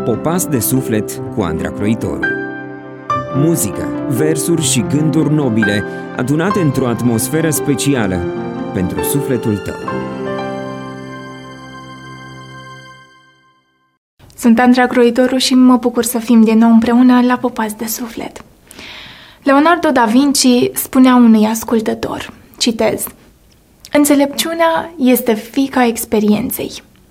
Popas de suflet cu Andra Croitoru. Muzică, versuri și gânduri nobile adunate într-o atmosferă specială pentru sufletul tău. Sunt Andra Croitoru și mă bucur să fim din nou împreună la Popas de suflet. Leonardo da Vinci spunea unui ascultător, citez: "Înțelepciunea este fiica experienței."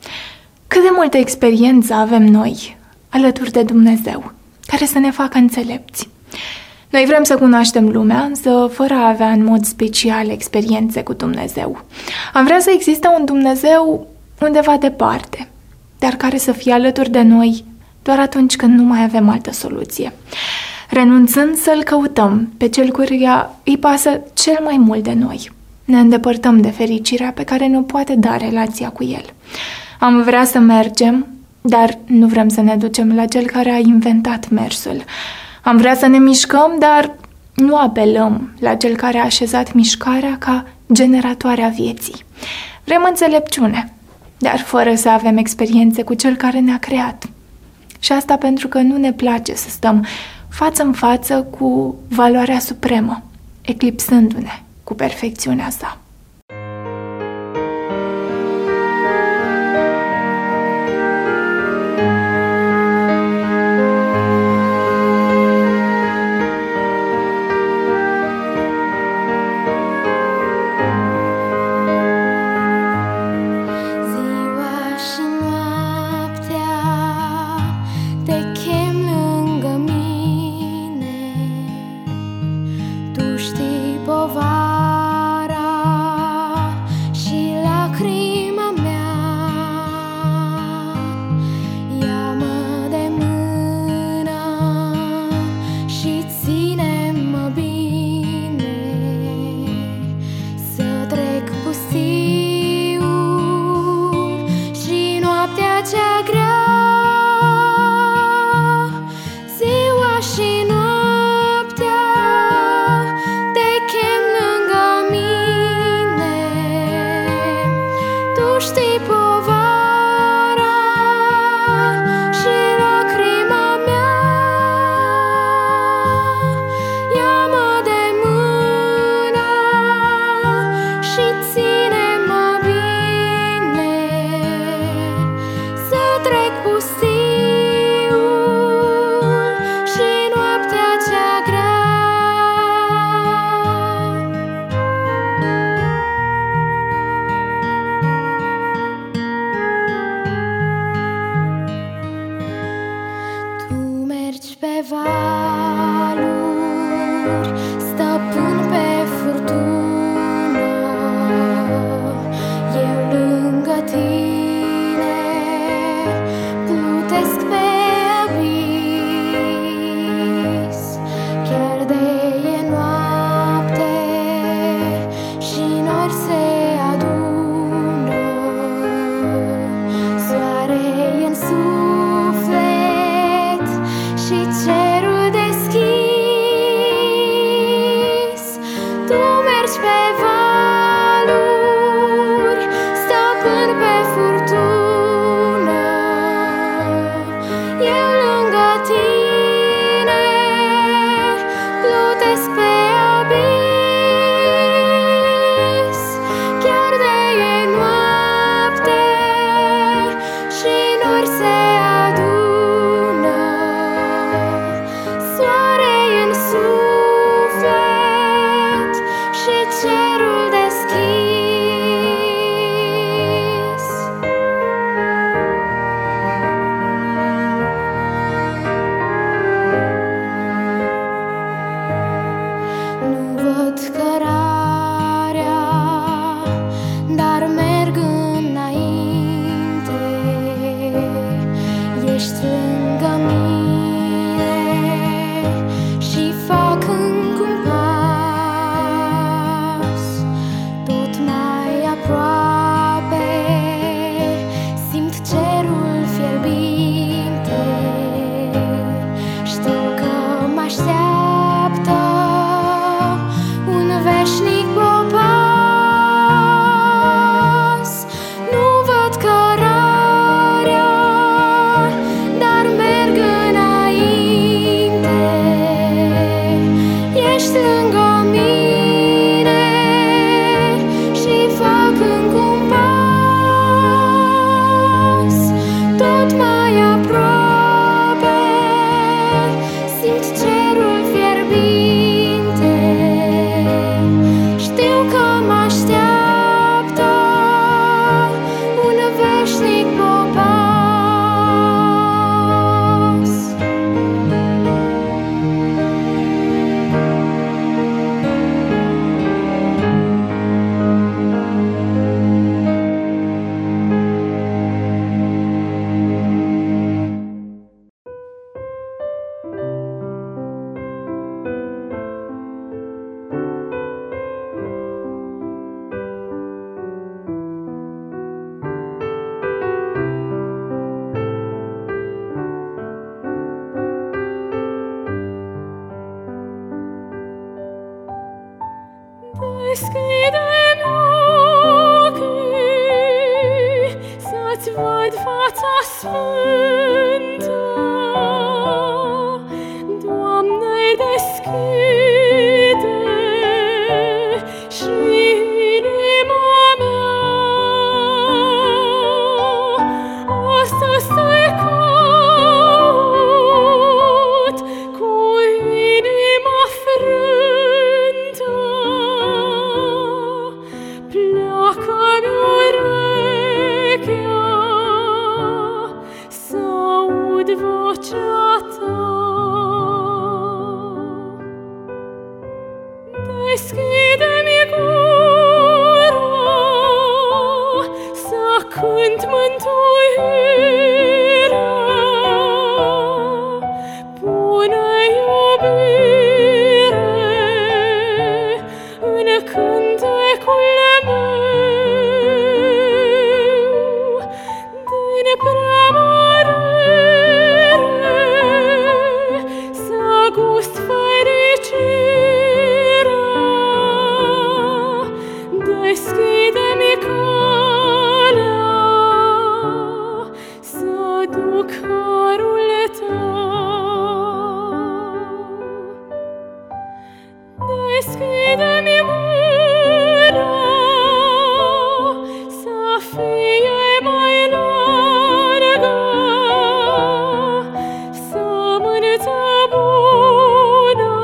Cât de multă experiență avem noi alături de Dumnezeu, care să ne facă înțelepți. Noi vrem să cunoaștem lumea, însă fără a avea în mod special experiențe cu Dumnezeu. Am vrea să existe un Dumnezeu undeva departe, dar care să fie alături de noi doar atunci când nu mai avem altă soluție. Renunțând să-L căutăm pe Cel căruia îi pasă cel mai mult de noi, ne îndepărtăm de fericirea pe care ne poate da relația cu El. Am vrea să mergem, dar nu vrem să ne ducem la Cel care a inventat mersul. Am vrea să ne mișcăm, dar nu apelăm la Cel care a așezat mișcarea ca generatoarea vieții. Vrem înțelepciune, dar fără să avem experiențe cu Cel care ne-a creat. Și asta pentru că nu ne place să stăm față în față cu valoarea supremă, eclipsându-ne cu perfecțiunea sa. Nu văd cărarea, dar Deschide-mi gura să cânt mântuirea. Pune iubire în cântecul meu, din prea mărire să gust fericirea. Deschide-mi calea să duc harul tău. Deschide-mi mâna să fie mai largă, sămânță bună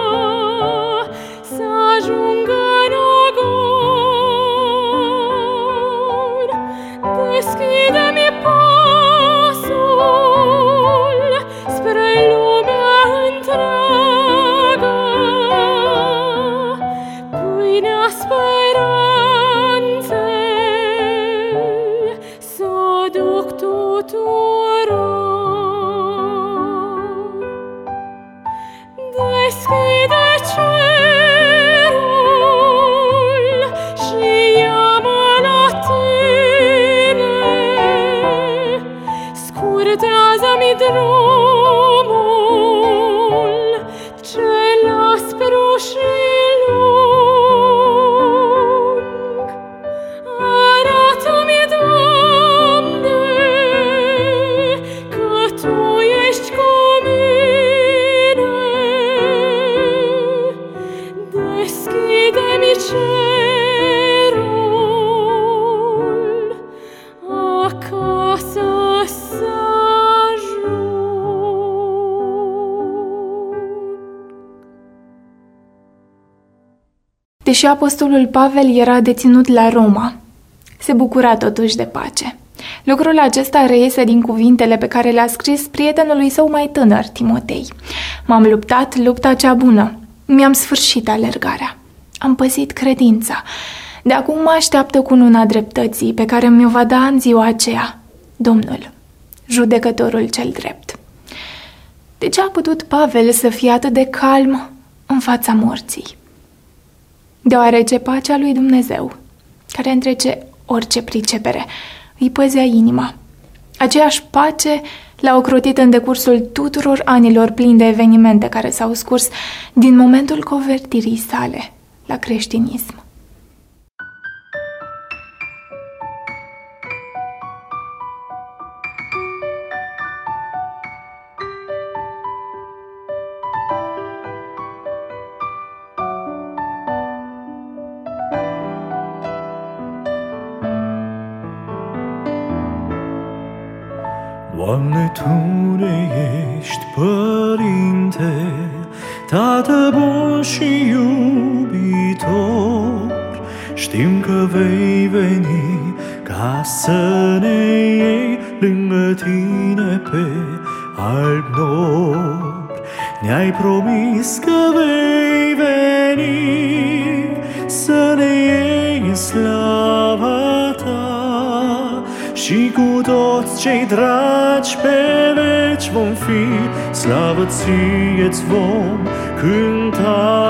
să ajungă în ogor. Deschide-mi pasul spre lumea întreagă, pâinea speranței să o duc tuturor. Deschide cerul și ia-mă la tine, scurtează-mi drumul cel aspru și lung. Arată-mi, Doamne, că Tu ești cu mine. Deschide-mi cerul, acasă să ajung. Deși apostolul Pavel era deținut la Roma, se bucura totuși de pace. Lucrul acesta reiese din cuvintele pe care le-a scris prietenului său mai tânăr, Timotei. M-am luptat lupta cea bună, mi-am sfârșit alergarea, am păzit credința. De acum mă așteaptă cununa dreptății pe care mi-o va da în ziua aceea Domnul, judecătorul cel drept. De ce a putut Pavel să fie atât de calm în fața morții? Deoarece pacea lui Dumnezeu, care întrece orice pricepere, îi păzea inima. Aceeași pace l-a ocrotit în decursul tuturor anilor plini de evenimente care s-au scurs din momentul convertirii sale la creștinism. Doamne, Tu ne ești Părinte, Tată bun și iubitor. Știm că vei veni ca să ne iei lângă Tine pe alb nor. Ne-ai promis că vei veni să ne iei în slava Ta, și cu toți cei dragi pe veci vom fi, slavă Ție-ți vom cânta.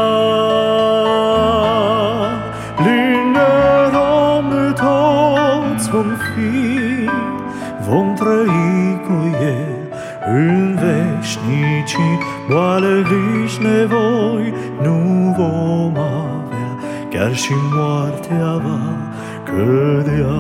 Lângă Domnul toți vom fi, vom trăi cu El în veșnicii. Boală, griji, nevoi nu vom avea, chiar și moartea va cădea.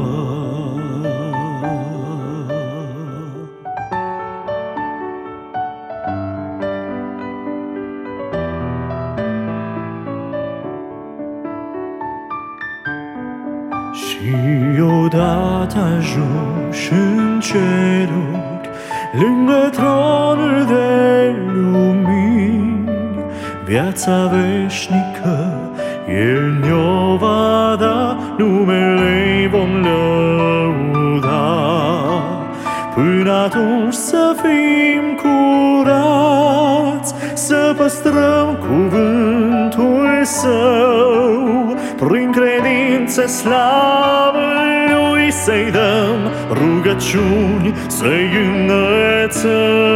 Și odată ajunși în ceruri, lângă tronul de lumini, viața veșnică El ne-o va da, numele-i vom lăuda. Până atunci să fim curați, să păstrăm cuvântul Său, prin credință slavă Lui să-i dăm, rugăciuni să-i înălțăm.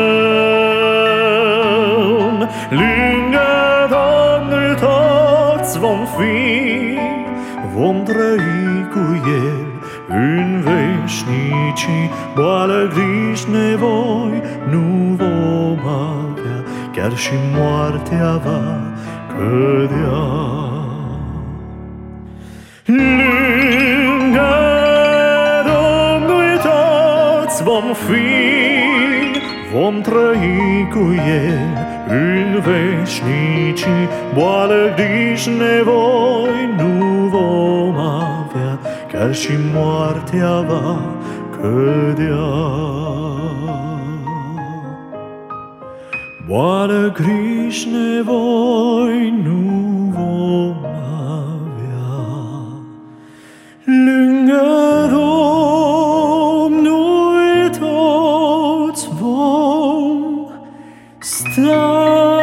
Lângă Domnul toți vom fi, vom trăi cu El în veșnicii. Boală, griji, nevoi nu vom avea, chiar și moartea va cădea. Lângă Domnul toți vom fi, vom trăi cu El în veșnicii. Boală, griji, nevoi nu vom avea, chiar și moartea va cădea. Boală, griji, nevoi nu vom avea, lângă Domnul toți vom sta.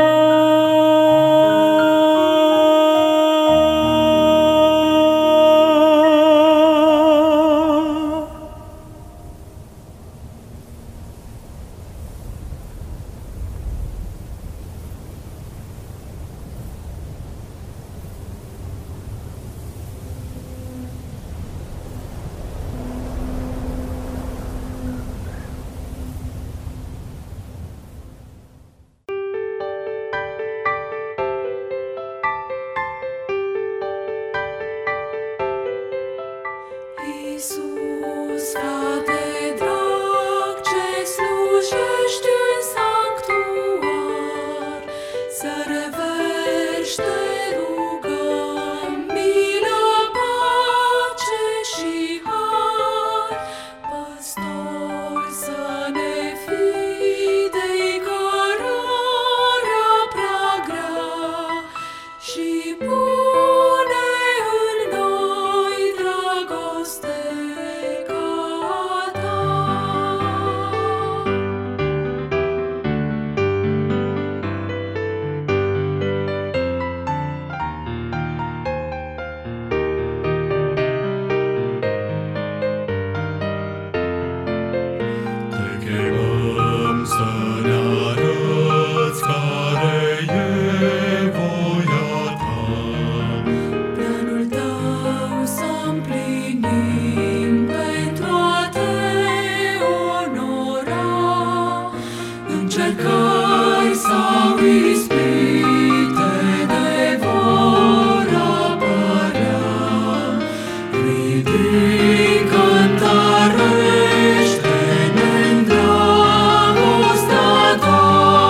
Iisus, frate drag, ce slujești în sanctuar, să revești, te rugăm, milă, pace și har. Păstor, să ne fii de-i cărarea prea grea și pune în noi dragoste ca ta. Te chemăm să ne arăți care e voia ta. Planul tău să împlinim pentru a te onora. Încercări sau ispite de vor apărea, ridică, întărește-ne în dragostea ta.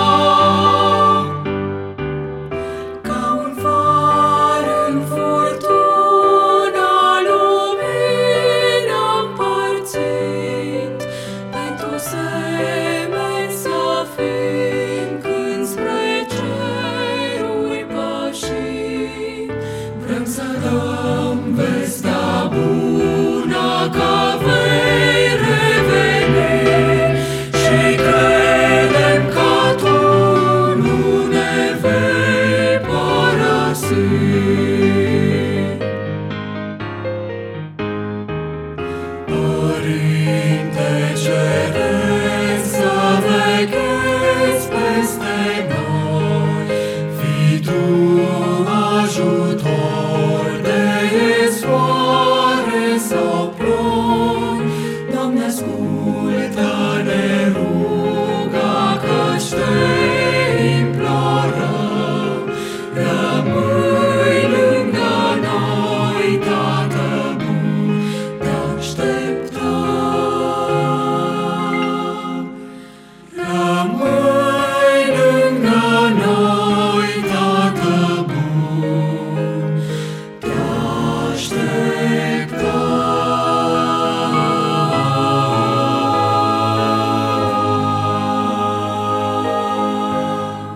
Ca un far în furtuna lumină împărțind, pentru semeni să fim când spre ceruri pășim. Vrem să dăm vestea bună că vei reveni și credem că tu nu ne vei părăsi. Părinte Ceresc, să veghezi peste noi, fii tu ajutor de soare sau ploi. Doamne, ascultă-ne ruga, căci te implorăm. Rămâi lângă noi, Tată bun, te așteptăm. Rămâi lângă noi, Tată bun, te așteptăm.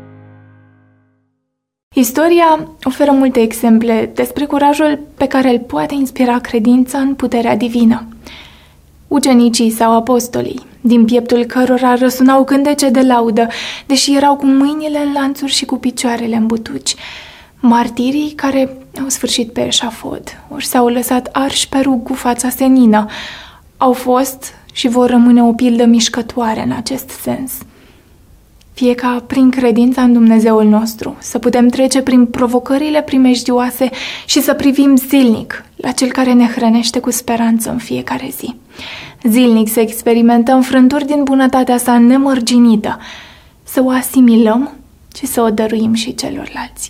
Istoria oferă multe exemple despre curajul pe care îl poate inspira credința în puterea divină. Ucenicii sau apostolii, din pieptul cărora răsunau cântece de laudă, deși erau cu mâinile în lanțuri și cu picioarele în butuci, Martirii care au sfârșit pe eșafod, ori s-au lăsat arși pe rug cu fața senină, au fost și vor rămâne o pildă mișcătoare în acest sens. Fie ca prin credința în Dumnezeul nostru să putem trece prin provocările primejdioase și să privim zilnic la Cel care ne hrănește cu speranță în fiecare zi. Zilnic să experimentăm frânturi din bunătatea sa nemărginită, să o asimilăm și să o dăruim și celorlalți.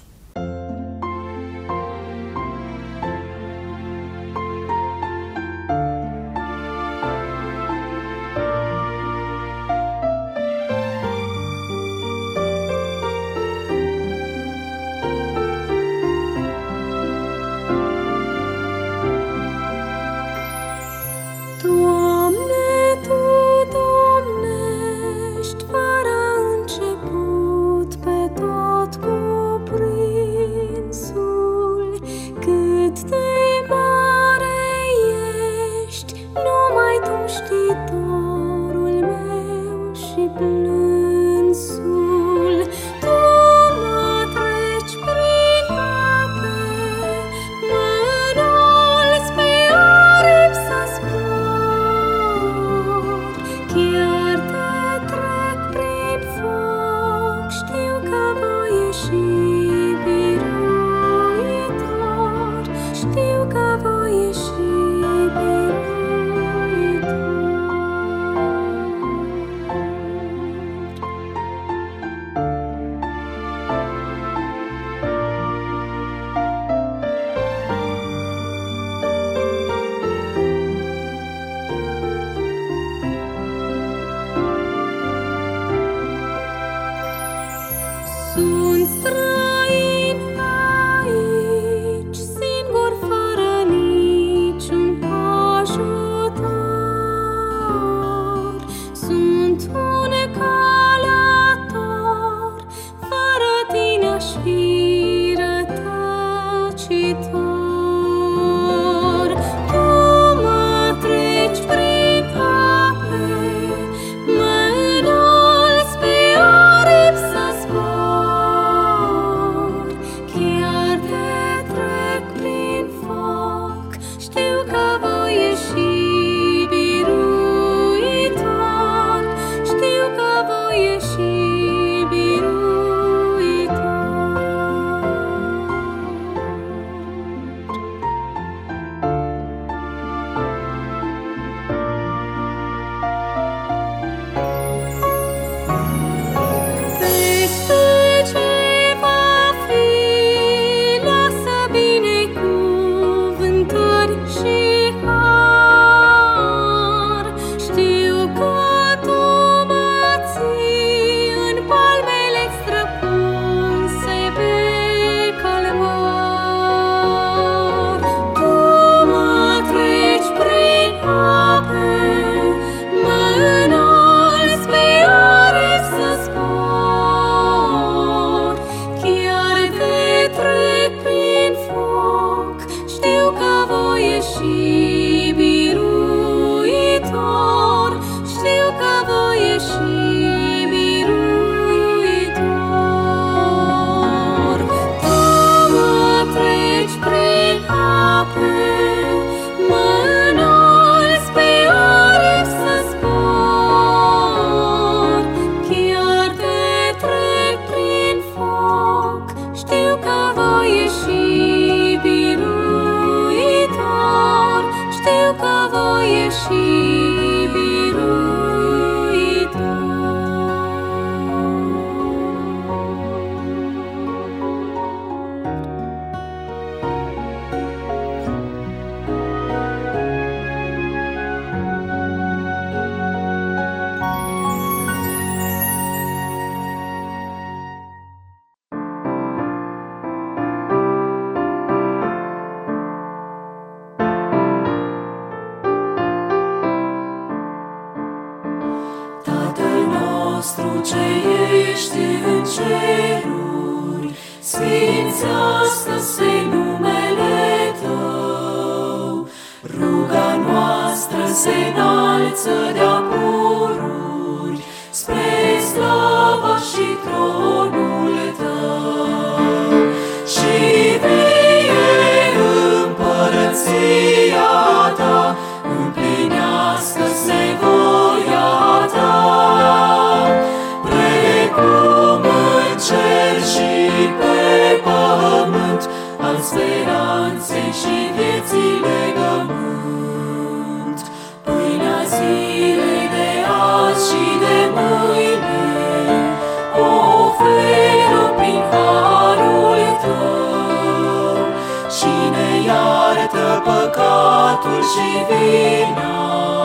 ce ești în ceruri, sfințească-se numele Tău. Ruga noastră se înalță de-a pururi, spre slava și tronul Tău. Și păcatul și vina,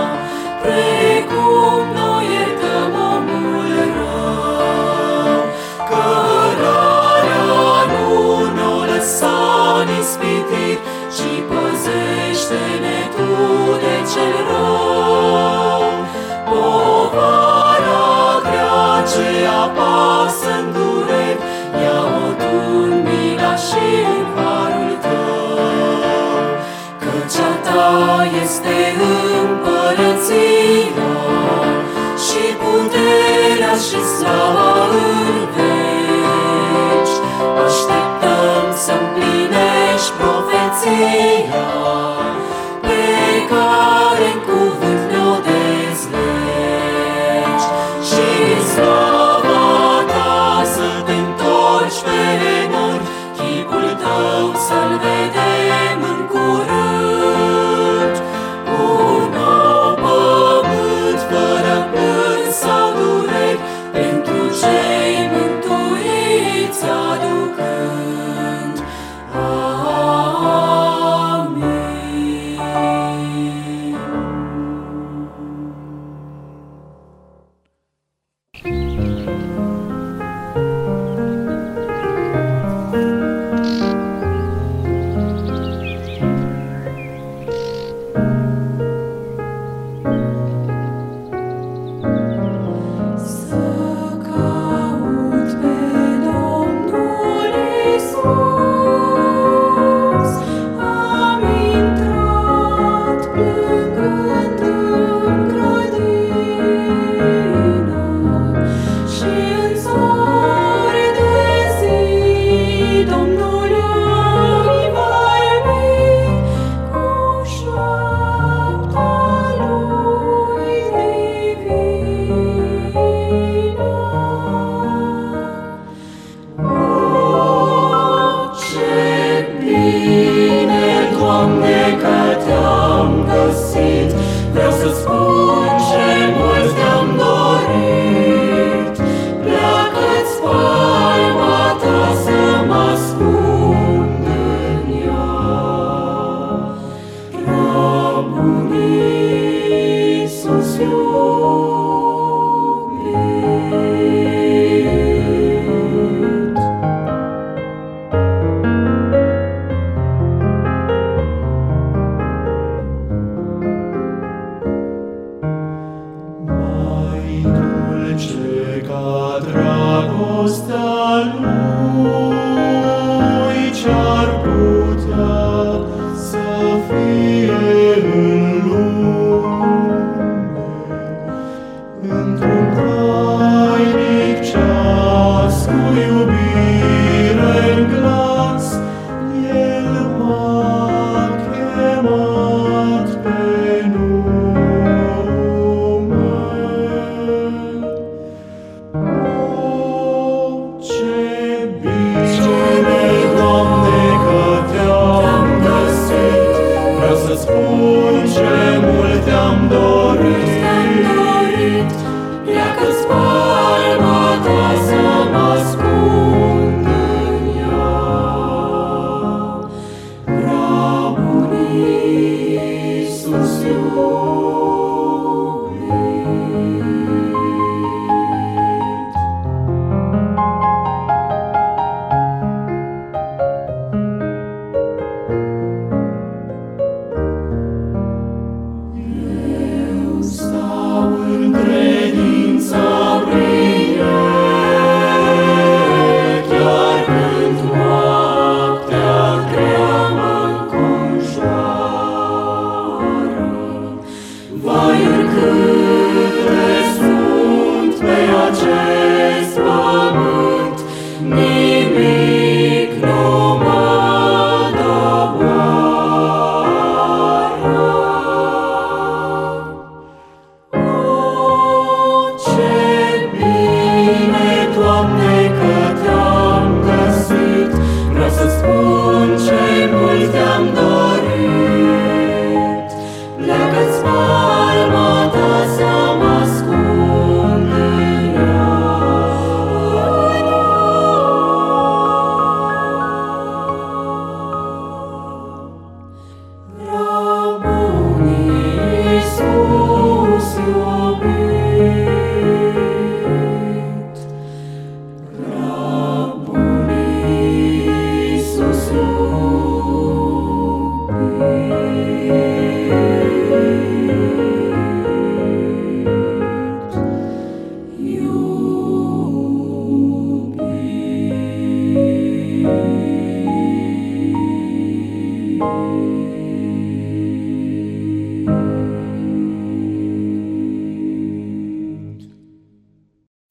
precum noi iertăm omul rău. Cărarea nu ne-o lăsa n'ispitit, ci păzește-ne Tu de cel rău. Povara grea ce apasă-n dureri, ia-o Tu în mila și în harul Tău. Căci a Ta este împărăția și puterea și slava în veci. Așteptăm să-mplinești profeția pe care în cuvânt ne-o dezlegi. Și în slava Ta să Te întorci pe nori, chipul Tău să-L vedem în curând. Un nou pământ fără plâns sau dureri, pentru cei mântuiți aducând. Amin. Să caut pe Domnul Iisus, am intrat plângând în grădină și în zori de zi Domnul îmi va iubi cu șapta Lui divină. Ce bine, Doamne, că Te-am găsit, vreau să spun ce mult Te-am dorit. Pleacă-ți palma Ta să mă ascund în ea. Prea bun Iisus iubit. Mai dulce ca dragostea Lui, ce-ar putea să fie în lume, într-un tainic ceas cu iubire în glas, El m-a chemat pe nume. Ce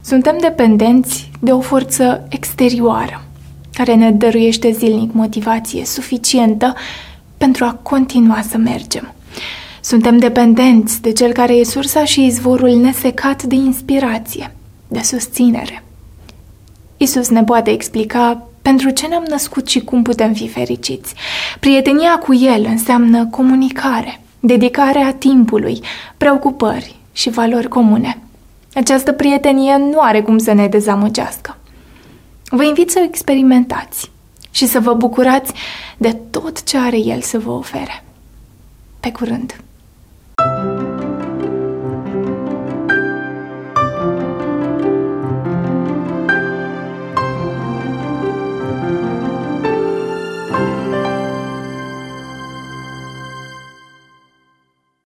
Suntem dependenți de o forță exterioară care ne dăruiește zilnic motivație suficientă pentru a continua să mergem. Suntem dependenți de Cel care e sursa și izvorul nesecat de inspirație, de susținere. Iisus ne poate explica pentru ce ne-am născut și cum putem fi fericiți. Prietenia cu El înseamnă comunicare, dedicarea timpului, preocupări și valori comune. Această prietenie nu are cum să ne dezamăgească. Vă invit să o experimentați și să vă bucurați de tot ce are El să vă ofere. Pe curând!